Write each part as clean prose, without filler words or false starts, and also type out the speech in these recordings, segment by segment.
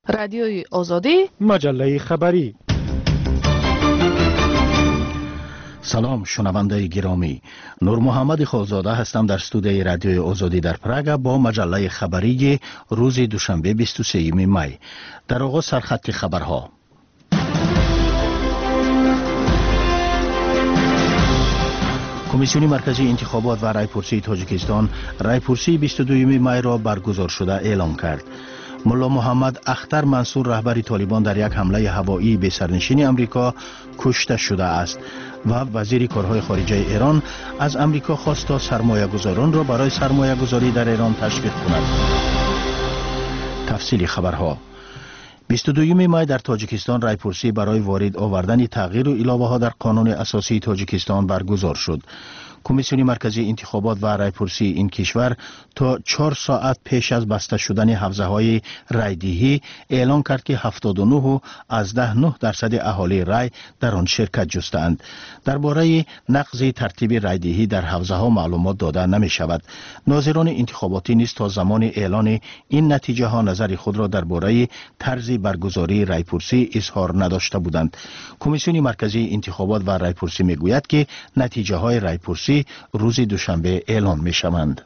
رادیوی آزادی، مجله خبری. سلام شنونده گرامی، نور محمد خالزاده هستم در استودیوی رادیوی آزادی در پراگ با مجله خبری روز دوشنبه 23 می. در آغاز سرخط خبرها. کمیسیون مرکزی انتخابات و رایپرسی تاجیکستان رایپرسی 22 می را برگزار شده اعلام کرد. ملا محمد اختر منصور رهبر طالبان در یک حمله هوایی به سرنشین امریکا کشته شده است و وزیر کارهای خارجه ایران از امریکا خواست تا سرمایه‌گذاران را برای سرمایه‌گذاری در ایران تشویق کند. تفصیل خبرها. 22 می در تاجیکستان رایپرسی برای وارد آوردن تغییر و علاوه ها در قانون اساسی تاجیکستان برگزار شد. کمیسیون مرکزی انتخابات و رایپرسی این کشور تا 4 ساعت پیش از بسته شدن حوزه‌های رایدهی اعلان کرد که 79.9% اهالی رای در آن شرکت جستند. درباره نقض ترتیب رایدهی در حوزه‌ها معلومات داده نمی شود. ناظران انتخاباتی نیز تا زمان اعلان این نتیجه ها نظر خود را درباره طرز برگزاری رایپرسی اظهار نداشته بودند. کمیسیون مرکزی انتخابات و رایپرسی می گوید که نتیجه های رایپرسی روز دوشنبه اعلان می شوند.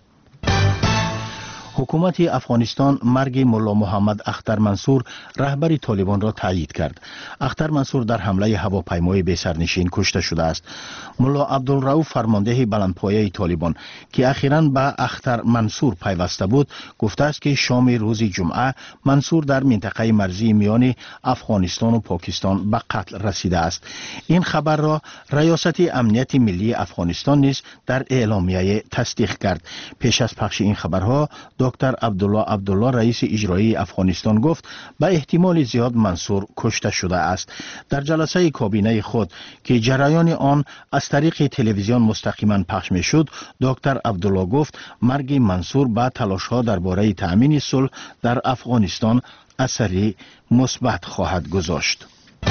حکومت افغانستان مرگ ملا محمد اختر منصور رهبر طالبان را تایید کرد. اختر منصور در حمله هواپیمای بی سرنشین کشته شده است. ملا عبدالرؤوف فرمانده بلندپایه طالبان که اخیراً به اختر منصور پیوسته بود گفته است که شام روز جمعه منصور در منطقه مرزی میان افغانستان و پاکستان به قتل رسیده است. این خبر را ریاست امنیت ملی افغانستان نیز در اعلامیه تصدیق کرد. پیش از پخش این خبرها دکتر عبدالله رئیس اجرایی افغانستان گفت به احتمال زیاد منصور کشته شده است. در جلسه کابینه خود که جریان آن از طریق تلویزیون مستقیما پخش می شد، دکتر عبدالله گفت مرگ منصور به تلاش ها درباره تأمین صلح در افغانستان اثری مثبت خواهد گذاشت.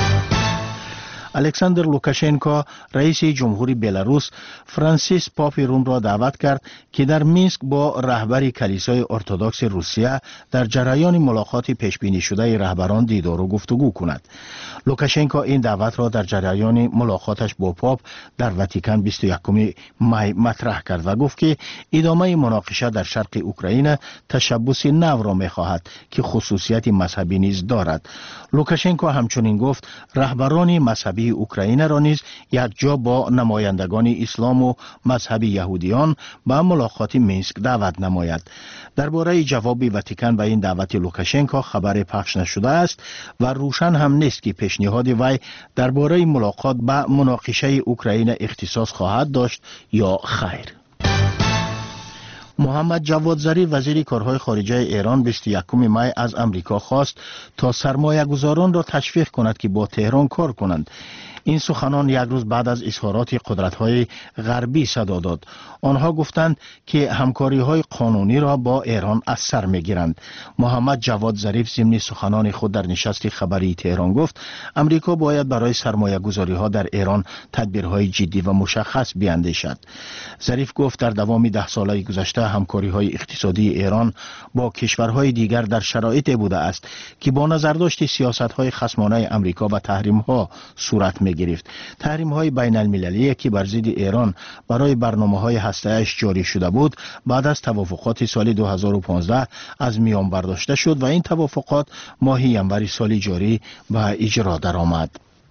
الکساندر لوکاشنکو رئیس جمهوری بلاروس فرانسیس پاپ روم را دعوت کرد که در مینسک با رهبر کلیسای ارتدوکس روسیه در جریان ملاقات پیش بینی شده رهبران دیدار و گفتگو کند. لوکاشنکو این دعوت را در جریان ملاقاتش با پاپ در واتیکان 21 می مطرح کرد و گفت که ادامه مناقشه در شرق اوکراین تشبث نو را می‌خواهد که خصوصیت مذهبی نیز دارد. لوکاشنکو همچنین گفت رهبران مذهبی اوکراین را نیز یک جا با نمایندگان اسلام و مذهب یهودیان به ملاقات مینسک دعوت نماید. درباره جواب واتیکان به این دعوت لوکاشنکو خبر پخش نشده است و روشن هم نیست که پیشنهاد وی درباره ملاقات به مناقشه اوکراین اختصاص خواهد داشت یا خیر. محمد جواد ظریف وزیر کارهای خارجه ایران 21 می از امریکا خواست تا سرمایه‌گذاران را تشویق کند که با تهران کار کنند. این سخنان یک روز بعد از اظهارات قدرت‌های غربی صدا داد. آنها گفتند که همکاری‌های قانونی را با ایران از سر می‌گیرند. محمد جواد ظریف ضمن سخنان خود در نشست خبری تهران گفت امریکا باید برای سرمایه‌گذاری‌ها در ایران تدبیرهای جدی و مشخص بیاندیشد. ظریف گفت در دوام 10 ساله گذشته همکاری‌های اقتصادی ایران با کشورهای دیگر در شرایطی بوده است که با نظرداشت سیاست‌های خصمانه امریکا و تحریم‌ها صورت گرفت. تحریم‌های بین المللی که بر ضد ایران برای برنامه‌های هسته‌اش جاری شده بود بعد از توافقات سال 2015 از میان برداشته شد و این توافقات ماه ینور سال جاری به اجرا درآمد.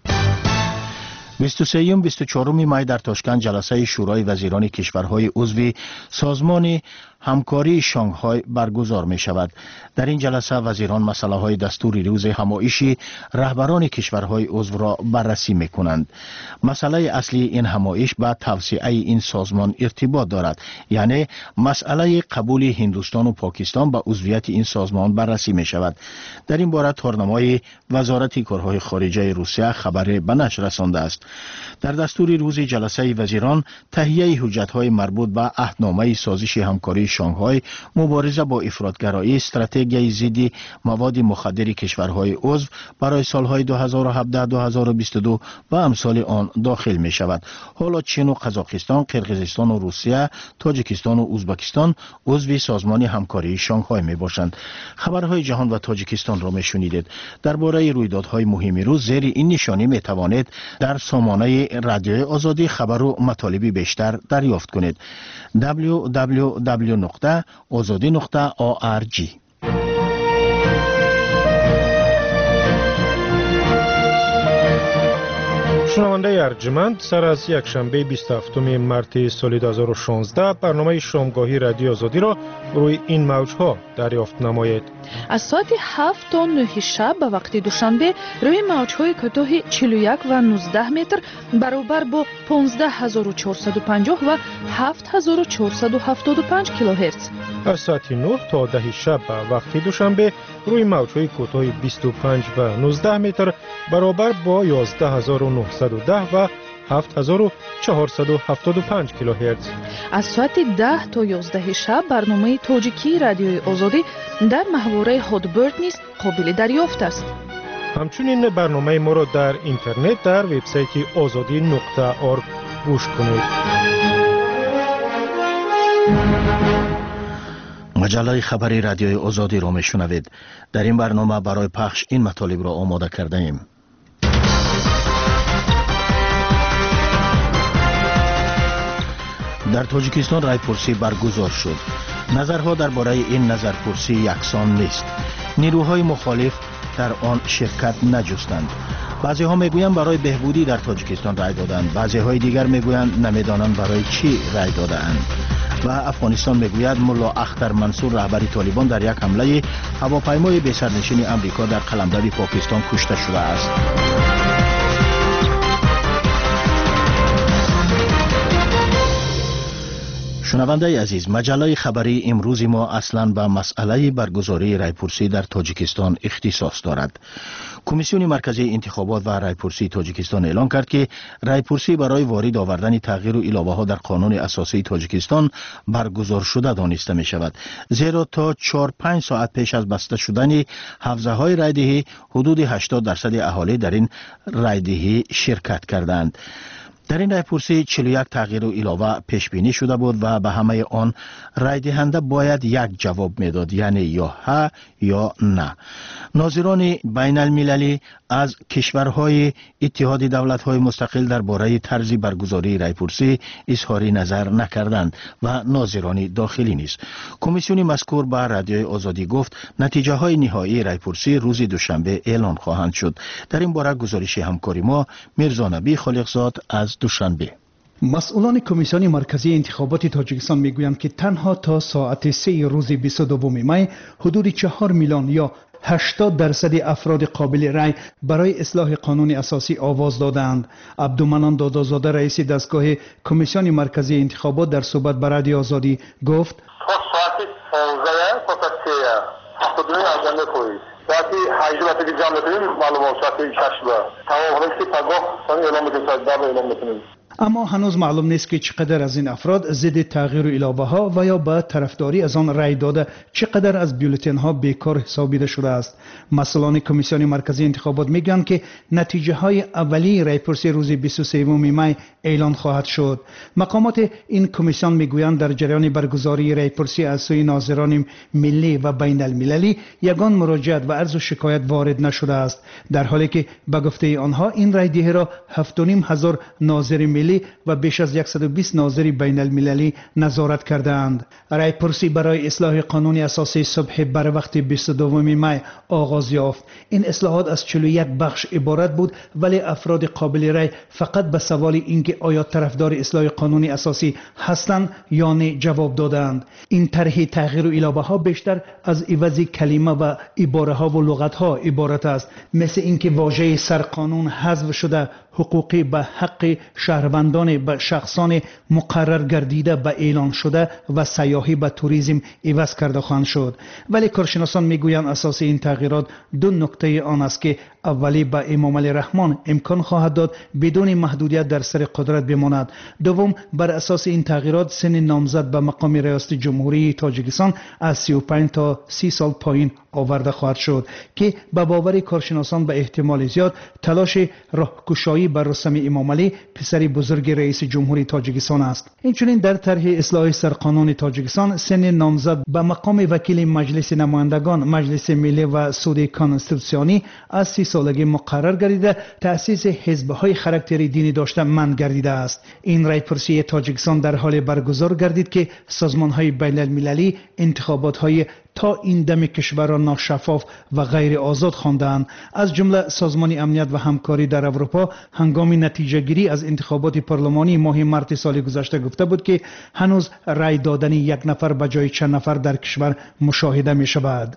23-24 می در تاشکند جلسه شورای وزیران کشورهای عضو سازمان همکاری شانگهای برگزار می شود. در این جلسه وزیران مسئله های دستور روز همایشی رهبران کشورهای عضو را بررسی می کنند. مسئله اصلی این همایش با توسعه این سازمان ارتباط دارد، یعنی مسئله قبول هندوستان و پاکستان به عضویت این سازمان بررسی می شود. در این باره تورنمای وزارت کارهای خارجه روسیه خبر به نشر رسانده است. در دستور روز جلسه وزیران تهیه حجت‌های مربوط به عهدنامه سازش همکاری شانگهای مبارزه با افراطگرایی استراتژی ضد مواد مخدر کشورهای عضو برای سالهای 2017-2022 و امثال آن داخل می شود. حالا چین و قزاقستان، قرقیزستان و روسیه، تاجیکستان و ازبکستان عضو سازمان همکاری شانگهای می باشند. خبرهای جهان و تاجیکستان را می شنیدید. درباره رویدادهای مهم روز زیر این نشانی می توانید در سامانه رادیوی آزادی خبر و مطالبی بیشتر دریافت کنید. www.azadi.org. شنونده ارجمند، سر از یک شنبه 27 مارس سال 2016 برنامه شامگاهی رادیو آزادی را روی این موجها دریافت نمایید. از ساعت 7 تا 9 شب به وقت دوشنبه روی موجهای کوتاه 41 و 19 متر برابر با 15450 و 7475 کیلوهرتز. از ساعت 9 تا 10 شب به وقت دوشنبه روی موجهای کوتاه 25 و 19 متر برابر با 11910 و 7475 کیلوهرتز. از ساعت 10 تا 11 شب برنامه تاجیکی رادیوی آزادی در محوره هادبرد نیز قابل دریافت است. همچنین برنامه ما را در اینترنت در وبسایت azadi.org گوش کنید. مجله خبری رادیوی آزادی را میشنوید. در این برنامه برای پخش این مطالب را آماده کرده ایم. در تاجیکستان رایپرسی برگزار شد. نظرها درباره این نظرپرسی یکسان نیست. نیروهای مخالف در آن شرکت نجستند. بعضی ها میگویند برای بهبودی در تاجیکستان رای دادند، بعضی های دیگر میگویند نمیدانند برای چی رای دادند. و افغانستان میگوید ملا اختر منصور رهبر طالبان در یک حمله هواپیمای بی سرنشین امریکا در قلمرو پاکستان کشته شده است. شنونده عزیز، مجله خبری امروز ما اصلا به مسئله برگزاری رایپرسی در تاجیکستان اختصاص دارد. کمیسیون مرکزی انتخابات و رایپرسی تاجیکستان اعلان کرد که رایپرسی برای وارد آوردن تغییر و علاوه ها در قانون اساسی تاجیکستان برگزار شده دانسته می شود. زیرا تا 4-5 ساعت پیش از بسته شدن حوزه های رایدهی حدود 80% اهالی در این رایدهی شرکت کردند. در این رایپرسی 41 تغییر و علاوه پیش بینی شده بود و به همه آن رای دهنده باید یک جواب میداد، یعنی یا ها یا نه. ناظران بین المللی از کشورهای اتحاد دولت‌های مستقل درباره طرز برگزاری رایپرسی اظهار نظر نکردند و ناظران داخلی نیز. کمیسیون مذکور به رادیوی آزادی گفت نتیجه های نهایی رایپرسی روز دوشنبه اعلان خواهند شد. در این باره گزارش همکاری ما میرزا نبی خالقزاد از دوشنبه. مسئولان کمیسیون مرکزی انتخابات تاجیکستان میگویند که تنها تا ساعت 3 روز 22 می حدود 4 میلیون یا 80% افراد قابل رای برای اصلاح قانون اساسی آواز دادند. عبدالمنان دادازاده رئیس دستگاه کمیسیون مرکزی انتخابات در صحبت با رادیو آزادی گفت تا ساعت 15 تا ساعت 3 اجنده کوید ساعت 8 وقتی که جمع بکنیم معلومات ساعت 6 تمام هستی پگاه سانی اعلام میکنیم ساعت 10 اعلام میکنیم. اما هنوز معلوم نیست که چقدر از این افراد ضد تغییر و علاوه ها و یا به طرفداری از آن رای داده چقدر از بیولتن ها بیکار حسابیده شده است. مسئولان کمیسیون مرکزی انتخابات میگن که نتیجه های اولیه رایپرسی روز 23 می اعلان خواهد شد. مقامات این کمیسیون میگویند در جریان برگزاری رایپرسی از سوی ناظران ملی و بین المللی یگان مراجعت و عرض و شکایت وارد نشده است، در حالی که به گفته آنها این رای دهی را 7,500 ناظر ملی و بیش از 120 ناظر بین المللی نظارت کردند. رایپرسی برای اصلاح قانون اساسی صبح بر وقت 22 می آغاز یافت. این اصلاحات از 41 بخش عبارت بود، ولی افراد قابل رای فقط به سوال اینکه آیا طرفدار اصلاح قانون اساسی هستند یا نه جواب دادند. این طرح تغییر و علاوه ها بیشتر از عوض کلمه و عباره ها و لغت ها عبارت است، مثل اینکه واژه سرقانون حذف شده حقوقی به حق شهر کمربندان به شخصان مقرر گردیده به اعلان شده و سیاحی به توریسم عوض کرده خواهند شد. ولی کارشناسان میگویند اساس این تغییرات دو نکته آن است که اولی به امام علی رحمان امکان خواهد داد بدون محدودیت در سر قدرت بماند. دوم بر اساس این تغییرات سن نامزد به مقام ریاست جمهوری تاجیکستان از 35 تا 30 سال پایین آورده خواهد شد که به باور کارشناسان به احتمال زیاد تلاش راهگشایی بر رستم امام علی پسر بزرگ رئیس جمهوری تاجیکستان است. اینچنین در طرح اصلاح سرقانون تاجیکستان سن نامزد به مقام وکیل مجلس نمایندگان، مجلس ملی و سود کانستیتوسیونی از 30 سالگی مقرر گردیده تأسیس حزب‌های خاراکتری دینی داشته منع گردیده است. این رایپرسی تاجیکستان در حال برگزار گردید که سازمان‌های بین‌المللی انتخابات‌های تا این دم کشور را ناشفاف و غیر آزاد خواندند. از جمله سازمان امنیت و همکاری در اروپا هنگام نتیجه گیری از انتخابات پارلمانی ماه مارس سال گذشته گفته بود که هنوز رای دادن یک نفر به جای چند نفر در کشور مشاهده می شود.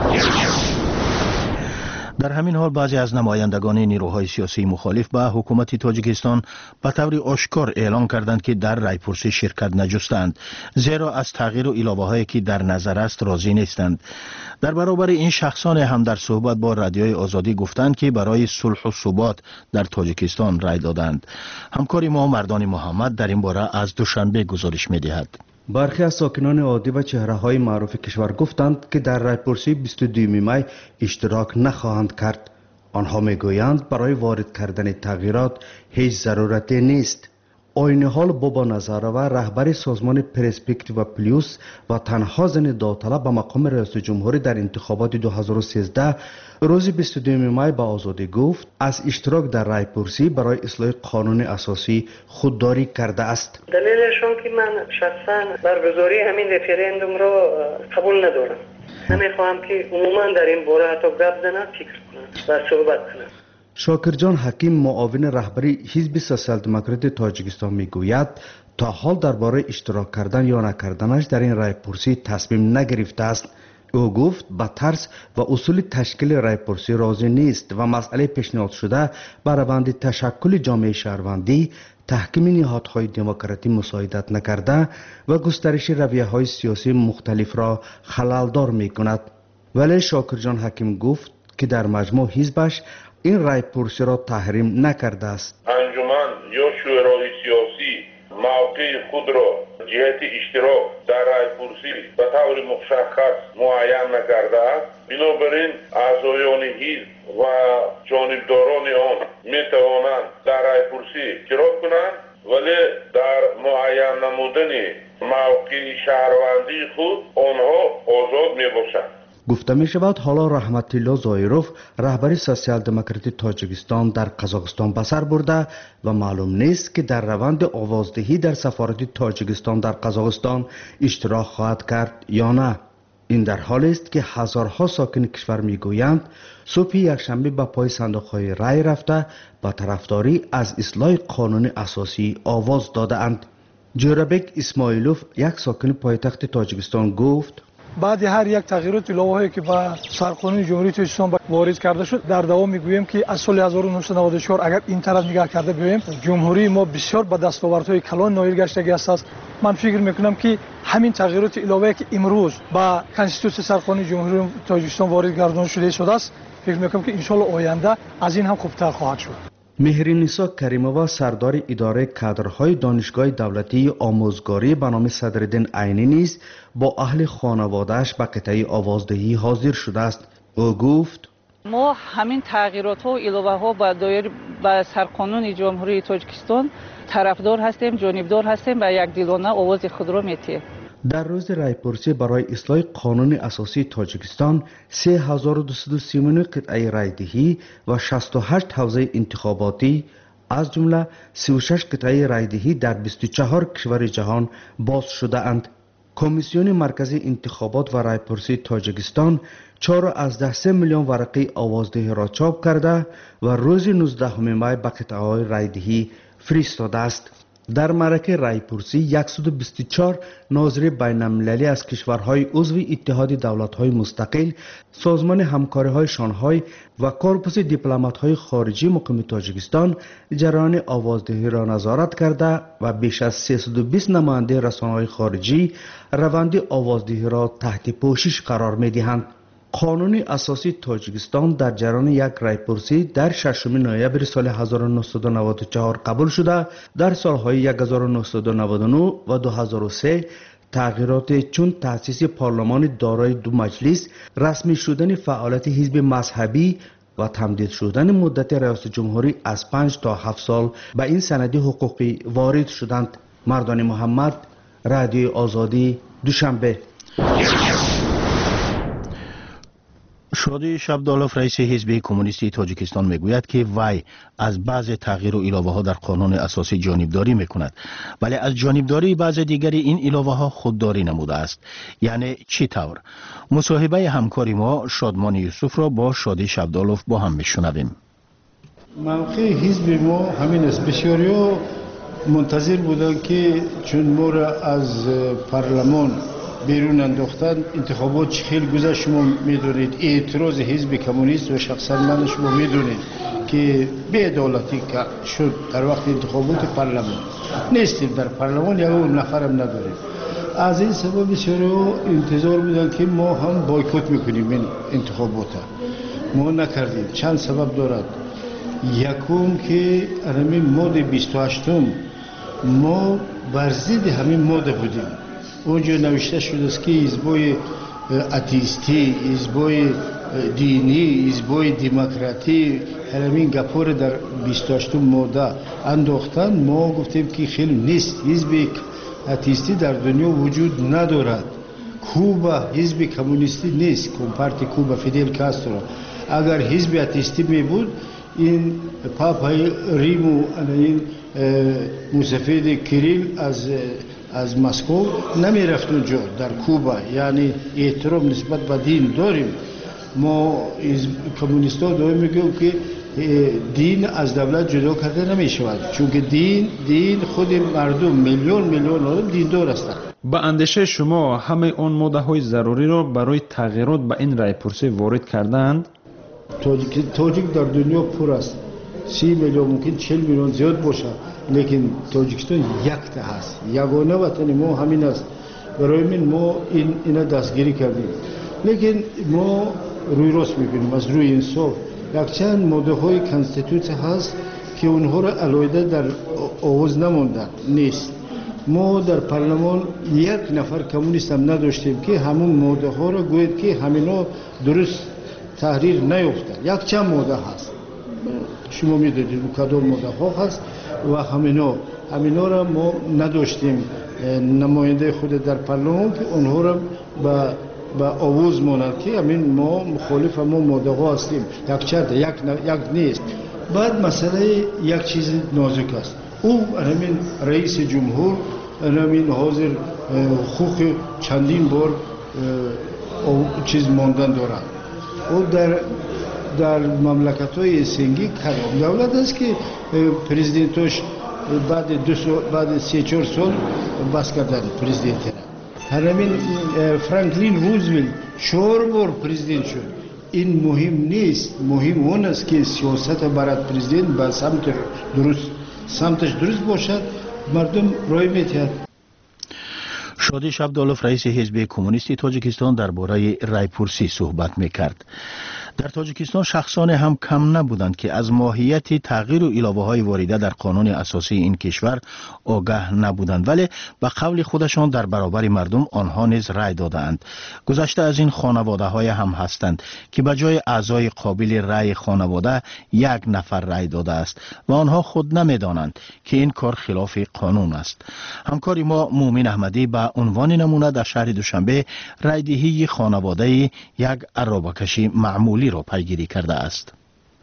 در همین حال بعضی از نمایندگان نیروهای سیاسی مخالف به حکومت تاجیکستان به طور آشکار اعلان کردند که در رایپرسی شرکت نجستند، زیرا از تغییر و علاوه‌هایی که در نظر است راضی نیستند. در برابر این شخصان هم در صحبت با رادیوی آزادی گفتند که برای صلح و ثبات در تاجیکستان رای دادند. همکار ما مردان محمد در این باره از دوشنبه گزارش می‌دهد. برخی از ساکنان عادی و چهره‌های معروف کشور گفتند که در رایپرسی 22 می اشتراک نخواهند کرد. آنها میگویند برای وارد کردن تغییرات هیچ ضرورتی نیست. عین حال بابا نظاروا رهبر سازمان پرسپکتیو پلیوس و تنها زن داوطلب به مقام رئیس جمهوری در انتخابات 2013 روز 22 می به آزادی گفت از اشتراک در رایپرسی برای اصلاح قانون اساسی خودداری کرده است. دلیلشون که من شخصا برگزاری همین رفراندوم را قبول ندارم. نمیخواهم که عموما در این باره حتی گپ زنم، فکر کنم و صحبت کنم. شاکرجان حکیم معاون رهبری حزب سوسیال دموکرات تاجیکستان میگوید تا حال درباره اشتراک کردن یا نکردنش در این رایپرسی تصمیم نگرفته است. او گفت با ترس و اصول تشکیل رایپرسی راضی نیست و مسئله پیشنهاد شده بر روند تشکل جامعه شهروندی تحکیم نهادهای دموکراتی مساعدت نکرده و گسترش رویه‌های سیاسی مختلف را خللدار می‌کند. ولی شاکرجان حکیم گفت که در مجموع حزبش این رایپرسی را تحریم نکرده است. انجمن یا شورای سیاسی موقع خود را جهت اشتراک در رایپرسی به طور مشخص معین نکرده است. بنابراین اعضایان حزب و جانبداران آن می توانند در رایپرسی اشتراک کنند، ولی در معین نمودن موقع شهروندی خود آنها آزاد می باشند. گفته می شود حالا رحمت الله زایروف رهبر سوسیال دموکراتی تاجیکستان در قزاقستان به سر برده و معلوم نیست که در روند آوازدهی در سفارت تاجیکستان در قزاقستان اشتراک خواهد کرد یا نه. این در حالی است که هزارها ساکن کشور میگویند صبح یکشنبه به پای صندوق‌های رای رفته با طرفداری از اصلاح قانون اساسی آواز داده اند. جورابک اسماعیلوف یک ساکن پایتخت تاجیکستان گفت بعد هر یک تغییرات الهایی که با سرقانون جمهوری تاجیکستان وارد کرده شد در دوام میگوییم که از سال 1994 اگر این طرف نگاه کرده ببینیم جمهوری ما بسیار با دستاوردهای کلان نایل گشته است. من فکر میکنم که همین تغییرات الهایی که امروز با کانستیتوسیون سرقانون جمهوری تاجیکستان وارد گردانده شده است، فکر میکنم که ان شاء الله آینده از این هم خوبتر خواهد شد. مهرنیسا کریمووا سردار اداره کادرهای دانشگاه دولتی آموزگاری به نام صدرالدین عینی نیز با اهل خانواده‌اش به قطعه آوازدهی حاضر شده است. او گفت ما همین تغییرات و الهه ها با سرقانون جمهوری تاجیکستان طرفدار هستیم، جانبدار هستیم و یک دلانه آواز خود را می‌تیم. در روز رایپرسی برای اصلاح قانون اساسی تاجیکستان 3239 قطعه رایدهی و 68 حوزه انتخاباتی از جمله 36 قطعه رایدهی در 24 کشور جهان باز شده اند. کمیسیون مرکزی انتخابات و رایپرسی تاجیکستان 4.3 میلیون ورقه آوازدهی را چاپ کرده و روز 19 می به قطعه‌های رایدهی فرستاده است. در معرکه رایپرسی 124 ناظر بین المللی از کشورهای عضو اتحاد دولت‌های مستقل، سازمان همکاری‌های شانگهای و کورپوس دیپلمات‌های خارجی مقیم تاجیکستان جریان آوازدهی را نظارت کرده و بیش از 320 نماینده رسانه‌های خارجی روند آوازدهی را تحت پوشش قرار می‌دهند. قانون اساسی تاجیکستان در جریان یک رایپرسی در 6 نوامبر سال 1994 قبول شده. در سالهای 1999 و 2003 تغییرات چون تأسیس پارلمان دارای دو مجلس، رسمی شدن فعالیت حزب مذهبی و تمدید شدن مدت ریاست جمهوری از 5 تا 7 سال به این سند حقوقی وارد شدند. مردان محمد، رادیو آزادی، دوشنبه. شادی شبدالوف رئیس حزب کمونیستی تاجیکستان میگوید که وی از بعض تغییر و علاوه ها در قانون اساسی جانبداری میکند، ولی از جانبداری بعض دیگری این علاوه ها خودداری نموده است. یعنی چی طور؟ مصاحبه همکاری ما شادمان یوسف را با شادی شبدالوف با هم میشنویم. موقع حزب ما همین است. بسیاری ها منتظر بودند که چون ما را از پارلمان بیرون انداختن، انتخابات خیلی گذشت، شما میدونید اعتراض حزب کمونیست و شخصا من شما میدونید که بی‌عدالتی که شد در وقت انتخابات پارلمان. نیستیم در پارلمان، یا اون نفرم نداریم. از این سبب بسیاری انتظار بودن که ما هم بایکوت میکنیم این انتخابات. ما نکردیم. چند سبب دارد. یکم که همین ماده 28 ما بر ضد همین ماده بودیم. اونجا نوشته شده است که حزبای اتیستی، حزبای دینی، حزبای دموکراتی همین گپور در 28 ماده انداختن. ما گفتیم که خیلی نیست. حزب اتیستی در دنیا وجود ندارد. کوبا حزب کمونیستی نیست. کمپارتی کوبا فیدل کاسترو اگر حزب اتیستی می بود، این پاپای ریمو این موسفید کریل از مسکو نمی رفت اونجا در کوبا. یعنی احترام نسبت به دین داریم. ما کمونیستا داریم میگیم که دین از دولت جدا کرده نمی شود، چون که دین خود مردم میلیون آدم دیندار هستند. با اندیشه شما همه اون ماده های ضروری را برای تغییرات به این رایپرسی وارد کردند؟ تاجیک در دنیا پر است. 30 میلیون، ممکن 40 میلیون زیاد باشه، لیکن تاجیکستان یک تا هست. یگانه وطن ما همین است. برای من ما اینا دستگیری کردیم. لیکن ما روی راست میکنیم از روی انصاف. یک چند ماده های کانستیتوسی هست که اونها را علایده در آواز نماندن نیست. ما در پارلمان یک نفر کمونیست هم نداشتیم که همون ماده ها را گوید که همینا درست تحریر نیفتن. یک چند ماده هست، شما میدونید کدام ماده ها هست و همینا را ما نداشتیم نماینده خود در پارلمان که اونها را با آواز مانند که همین ما مخالف ما ماده ها هستیم. یک نیست. بعد مسئله یک چیز نازک است. او همین رئیس جمهور همین حاضر حقوق چندین بار چیز ماندن دارد. او در مملکت‌های سنگی کدام دولت است که پرزیدنتش بعد 3-4 سال بس کردن پرزیدنت. همین فرانکلین روزولت 4 بار پرزیدنت شد. این مهم نیست. مهم اون است که سیاست برای پرزیدنت به سمتش درست باشد، مردم رای می‌دهند. شادی شبدالوف رئیس حزب کمونیستی تاجیکستان درباره رایپرسی صحبت میکرد. در تاجیکستان شخصان هم کم نبودند که از ماهیت تغییر و علاوه های وارده در قانون اساسی این کشور آگاه نبودند، ولی به قول خودشان در برابر مردم آنها نیز رای دادند. گذشته از این خانواده های هم هستند که به جای اعضای قابل رای خانواده یک نفر رای داده است و آنها خود نمیدانند که این کار خلاف قانون است. همکاری ما مومن احمدی به عنوان نمونه در شهر دوشنبه رایدهی خانواده یک عرابه‌کشی معمولی را پیگیری کرده است.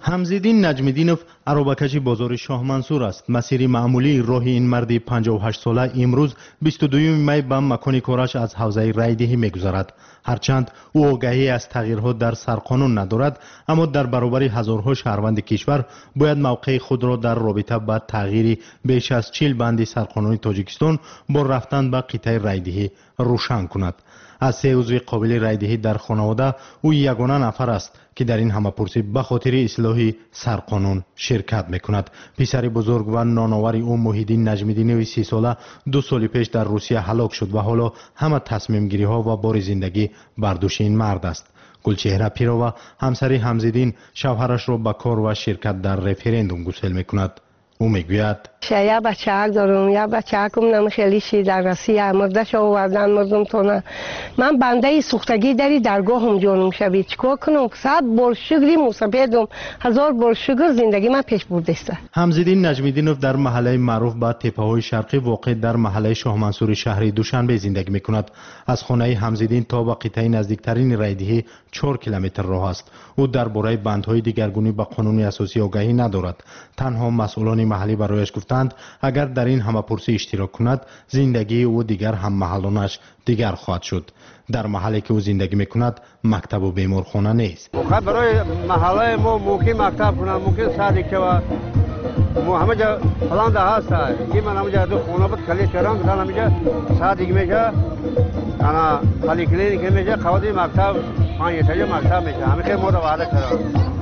حمزالدین نجمیدینوف عروبکش بازار شاه منصور است. مسیر معمولی راه این مرد 58 ساله امروز 22 می به مکان کارش از حوزه رایدهی میگذرد. هرچند او آگاهی از تغییرها در سرقانون ندارد، اما در برابر هزارها شهروند کشور باید موقع خود را در رابطه با تغییر بیش از 40 بند سرقانون تاجیکستان با رفتن به قطعه رایدهی روشن کند. از 3 عضو قابل رایدهی در خانواده او یگانه نفر است که در این همه‌پرسی به خاطر اصلاح سرقانون شرکت میکند. پسر بزرگ و نانآور او محیدین نجمیدینوف 30 ساله 2 سال پیش در روسیه هلاک شد و حالا همه تصمیم گیری ها و بار زندگی بر دوش این مرد است. گلچهره پیروا همسر حمزالدین شوهرش را به کار و شرکت در رفراندوم گسیل میکند. او میگوید یه بچه دارم، یه بچه کم خیلی شی در روسیه مردش آوردن مردم تونه. من بنده سوختگی داری درگاهم جانم شوید چیکار کنم؟ 100 بار شکری موسیقیدم، 1000 بار شکر زندگی من پیش برده است. حمزالدین نجمیدینوف در محله معروف به تپه‌های شرقی واقع در محله شاه منصور شهر دوشنبه زندگی میکند. از خانه حمزالدین تا به قطعه نزدیکترین رایدهی 4 کیلومتر راه است. او درباره بندهای دیگرگونی به قانون اساسی آگاهی ندارد. تنها مسئولان محلی برایش گفتند اگر در این همه‌پرسی اشتراک کند زندگی او دیگر هم محلانش دیگر خواهد شد. در محلی که او زندگی میکند مکتب و بیمارخانه نیست. برای محله ما ممکن مکتب کنم، ممکن سادی که ما همه جا فلان ده هست که من همه جا دو خونه بود کلی شهران که همه جا سادی میشه انا خالی کلینیک میشه خوادی مکتب پنج تا مکتب میشه همه خیلی متواضع کردن.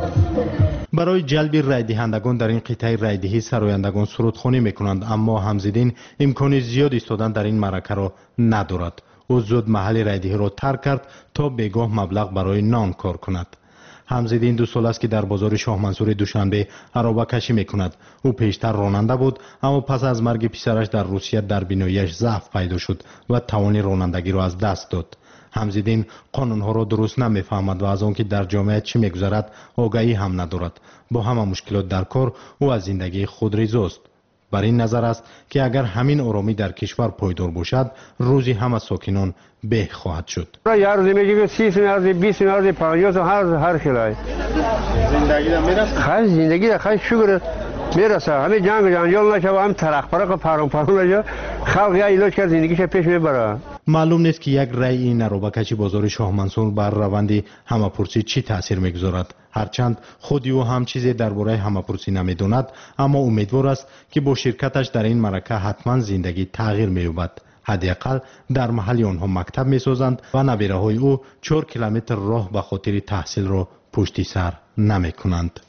برای جلب رای دهندگان در این قطعه رایدهی سرایندگان سرودخوانی میکنند، اما حمزالدین امکان زیاد ایستادن در این معرکه را ندارد. او زود محل رایدهی را ترک کرد تا بگاه مبلغ برای نان کار کند. حمزالدین 2 سال است که در بازار شاه منصور دوشنبه عربه کشی میکند. او پیشتر راننده بود، اما پس از مرگ پسرش در روسیه در بیناییش ضعف پیدا شد و توان رانندگی را از دست داد. حمزالدین قانونها را درست نمیفهمد و از آنکه در جامعه چه میگذرد آگاهی هم ندارد. با همه مشکلات در کار او از زندگی خود رضاست. بر این نظر است که اگر همین آرامی در کشور پایدار باشد روزی همه ساکنان به خواهد شد. یه روزی میگه که 30 میلیارد 20 میلیارد 50 هر خلای زندگی میرسه. خیلی زندگی خیلی شکر میرسه. همین جنگ جنجال نشه و هم ترق پرق پرون نشه. خلق یا علاج کرد زندگیش پیش میبره. معلوم نیست که یک رای این عربکچی بازار شاه منصور بر روند همه‌پرسی چی تاثیر میگذارد. هرچند خودی او هم چیزی درباره همه‌پرسی نمیداند، اما امیدوار است که با شرکتش در این معرکه حتما زندگی تغییر مییابد. حداقل در محل آنها مکتب میسازند و نبیره‌های او 4 کیلومتر راه به خاطر تحصیل را پشت سر نمیکنند.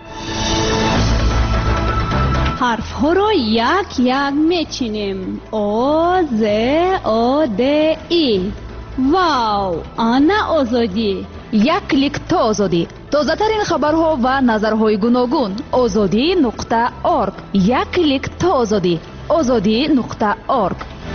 حرف ها را یک یک میچینیم. او ز او د ای. واو، آنا آزادی. یک کلیک تا آزادی. تازه ترین خبرها و نظرهای گوناگون. azadi.org. یک کلیک تا آزادی. azadi.org.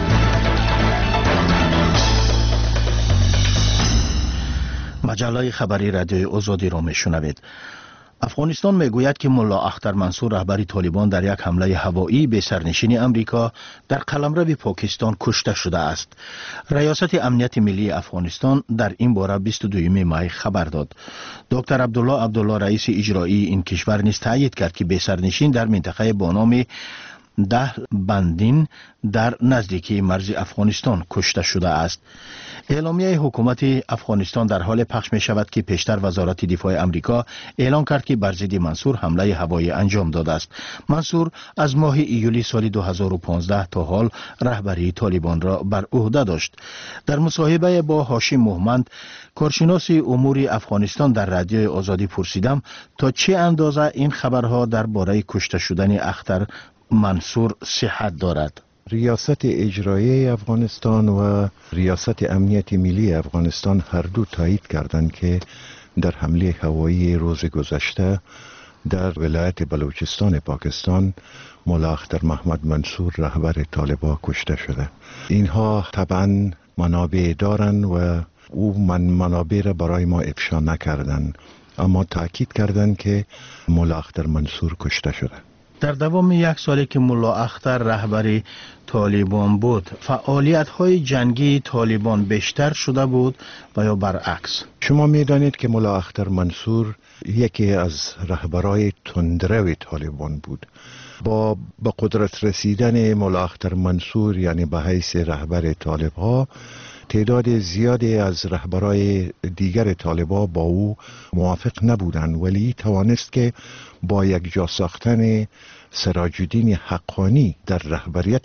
مجله خبری رادیوی آزادی را میشنوید. افغانستان میگوید که ملا اختر منصور رهبر طالبان در یک حمله هوایی به سرنشین امریکا در قلمرو پاکستان کشته شده است. ریاست امنیت ملی افغانستان در این باره 22 می خبر داد. دکتر عبدالله رئیس اجرایی این کشور نیز تایید کرد که به سرنشین در منطقه با نام ده بندین در نزدیکی مرز افغانستان کشته شده است. اعلامیه حکومت افغانستان در حال پخش می شود که پیشتر وزارت دفاع امریکا اعلام کرد که بر ضد منصور حمله هوایی انجام داده است. منصور از ماه ایولی سال 2015 تا حال رهبری طالبان را بر عهده داشت. در مصاحبه با هاشم محمد، کارشناس امور افغانستان، در رادیو آزادی پرسیدم تا چه اندازه این خبرها درباره کشته شدن اختر منصور صحت دارد. ریاست اجرایی افغانستان و ریاست امنیت ملی افغانستان هر دو تایید کردند که در حمله هوایی روز گذشته در ولایت بلوچستان پاکستان ملا اختر محمد منصور رهبر طالبان کشته شده. اینها طبعا منابع دارند و او منابع را برای ما افشا نکردند، اما تاکید کردند که ملا اختر منصور کشته شده. در دوام یک سالی که ملا اختر رهبر طالبان بود، فعالیت‌های جنگی طالبان بیشتر شده بود و یا برعکس؟ شما می‌دانید که ملا اختر منصور یکی از رهبرای تندرو طالبان بود. با به قدرت رسیدن ملا اختر منصور، یعنی به حیث رهبر طالب‌ها، تعداد زیادی از رهبرای دیگر طالب‌ها با او موافق نبودند، ولی توانست که با یک جا ساختن سراج الدین حقانی در رهبریت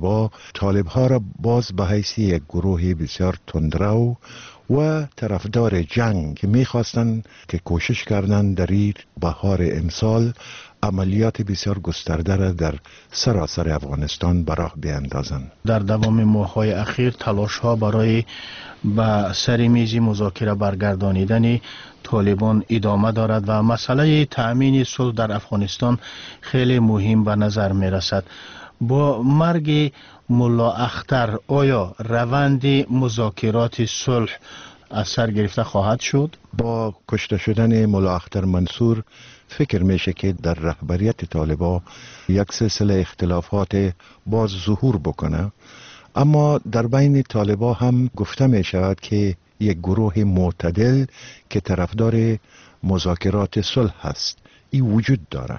طالب‌ها را باز به حیث یک گروه بسیار تندرو و طرفدار جنگ که می‌خواستند که کوشش کردند در این بهار امسال عملیات بسیار گسترده را در سراسر افغانستان به راه بیاندازند. در دوام ماه‌های اخیر تلاش‌ها برای به سر میز مذاکره برگردانیدن طالبان ادامه دارد و مسئله تأمین صلح در افغانستان خیلی مهم به نظر می رسد. با مرگ ملا اختر آیا روند مذاکرات صلح از سر گرفته خواهد شد؟ با کشته شدن ملا اختر منصور فکر میشه که در رهبریت طالبان یک سلسله اختلافات باز ظهور بکنه، اما در بین طالبان هم گفته می شود که یک گروه معتدل که طرفدار مذاکرات صلح هست این وجود داره.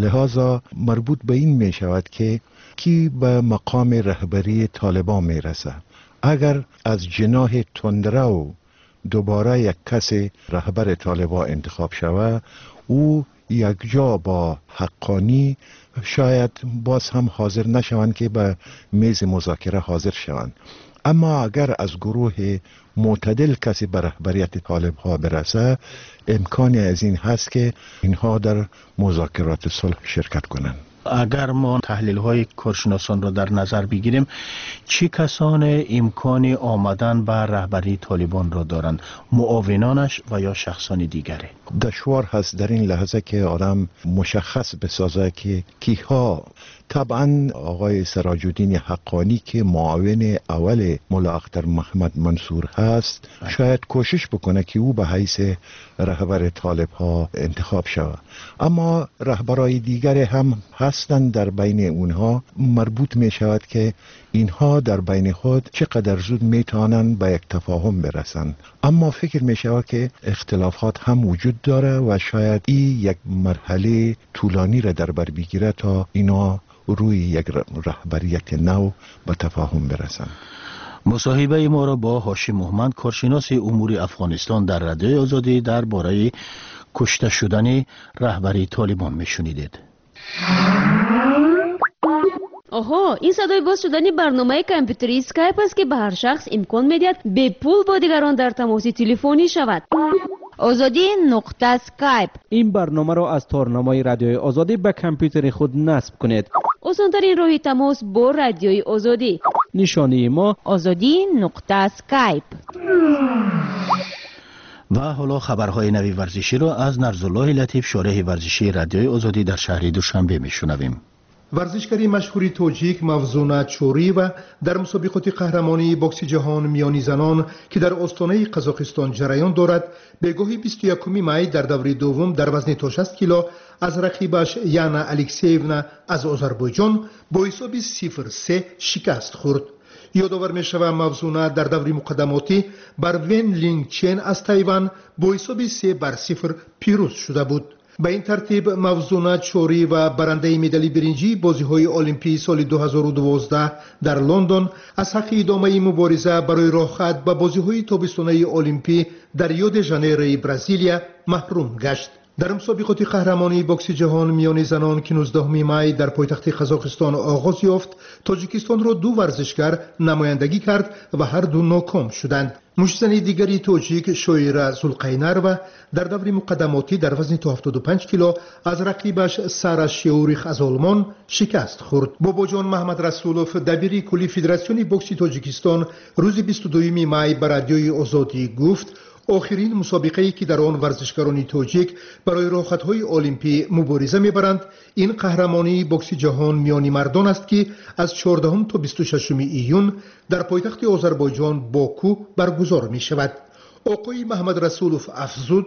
لذا مربوط به این می شود که کی به مقام رهبری طالبان می رسه. اگر از جناح تندرو دوباره یک کس رهبر طالبان انتخاب شود، او یک جا با حقانی شاید باز هم حاضر نشوند که به میز مذاکره حاضر شوند. اما اگر از گروه معتدل کسی به رهبریت طالب‌ها برسه، امکانی از این هست که اینها در مذاکرات صلح شرکت کنند. اگر ما تحلیل های کارشناسان را در نظر بگیریم، چه کسان امکان آمدن به رهبری طالبان را دارند؟ معاونانش و یا شخصان دیگری؟ دشوار هست در این لحظه که آدم مشخص بسازه که کیها. طبعا آقای سراج الدین حقانی که معاون اول ملا اختر محمد منصور هست شاید کوشش بکنه که او به حیث رهبر طالب‌ها انتخاب شود، اما رهبرای دیگر هم هستند. در بین اونها مربوط می شود که اینها در بین خود چقدر زود می توانند به یک تفاهم برسند. اما فکر می شود که اختلافات هم وجود داره و شاید این یک مرحله طولانی را در بر بگیره تا اینا روی یک رهبریت نو به تفاهم برسند. مصاحبه ما را با هاشم محمد، کارشناس امور افغانستان در رادیوی آزادی درباره کشته شدن رهبری طالبان میشنیدید. آها، این صدای باز شدن برنامه کامپیوتری اسکایپ است که به هر شخص امکان میدهد به پول با دیگران در تماس تلفنی شود. آزادی نقطه اسکایپ. این برنامه را از تارنمای رادیوی آزادی به کامپیوتر خود نصب کنید. آسان‌ترین راه تماس با رادیوی آزادی. نشانی ما آزادی نقطه اسکایپ. و حالا خبرهای نوی ورزشی را از نرزالله لطیف، شارح ورزشی رادیوی آزادی در شهر دوشنبه میشنویم. ورزشکاری مشهوری توجیک مافزونا چوری و در مسابقات قهرمانی بوکس جهان میانی زنان که در استانه قزاقستان جریان دارد، به گاهی 21 می در دوره دوم در وزن تا 60 کیلو از رقیبش یانا الکسیونا از آذربایجان با حساب 0-3 شکست خورد. یادآور می شود مافزونا در دوره مقدماتی بر ون لینگ چین از تایوان با حساب 3-0 پیروز شده بود. به این ترتیب مافزونا چوری و برنده مدال برنجی بازی‌های المپی سال 2012 در لندن از حق ادامه مبارزه برای راه خط به بازی‌های تابستانه المپی در ریو د ژانیروی برزیلیا محروم گشت. در مسابقات قهرمانی بوکس جهان میان زنان که 19 می در پایتخت قزاقستان آغاز یافت، تاجیکستان را 2 ورزشکار نمایندگی کرد و هر دو ناکام شدند. مشتزن دیگری توجیک شویرا زولقینر و در دوره مقدماتی در وزن تا 75 کیلو از رقیبش سارا شیوریخ از آلمان شکست خورد. باباجان محمد رسولوف دبیر کلی فدراسیون بوکس تاجیکستان روز 22 می به رادیوی آزادی گفت آخرین مسابقه‌ای که در آن ورزشکاران تاجیک برای راه‌خط‌های المپی مبارزه می‌برند، این قهرمانی بوکس جهان میانی مردان است که از 14 تا 26 ایون در پایتخت آذربایجان باکو برگزار می‌شود. آقای محمد رسولوف افزود: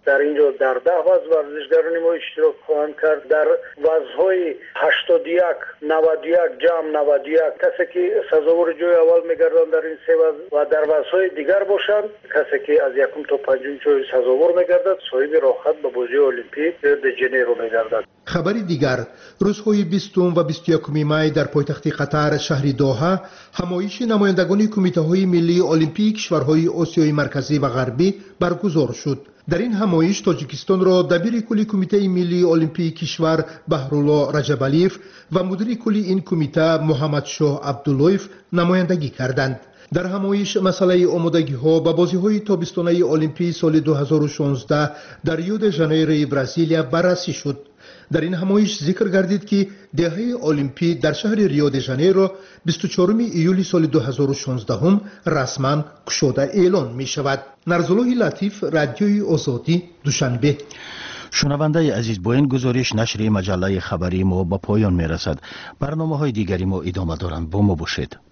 در اینجا در 10 وز ورزشگران ما اشتراک خواهند کرد. در وزهای 81 91 جام 91 کسی که سزاوار جای اول میگردن در این سه وز و در وزهای دیگر باشند کسی که از یکم تا پنجم جای سزاوار میگردد صاحب راحت به بازی المپیک در ژنو میگردد. خبری دیگر، روزهای 20 و 21 می در پایتخت قطر شهر دوحه همایش نمایندگان کمیته های ملی المپیک کشورهای آسیای مرکزی و غربی برگزار شد. در این همایش تاجیکستان را دبیر کلی کمیته ملی المپیک کشور بهرالله رجبالیف و مدیر کلی این کمیته محمد شاه عبداللهیف نمایندگی کردند. در همایش مسئله آمادگی ها به بازی های تابستانه المپیک سال 2016 در ریو د ژانیرو برزیلیا بررسی شد. در این همایش ذکر گردید که دهه المپیک در شهر ریو د ژانیرو 24 ایولی سال 2016 هم رسما گشوده اعلان می شود. نرزالله لطیف، رادیوی آزادی، دوشنبه. شنونده عزیز، با این گزارش نشر مجله خبری ما به پایان می رسد. برنامه های دیگری ما ادامه دارند. با ما باشید.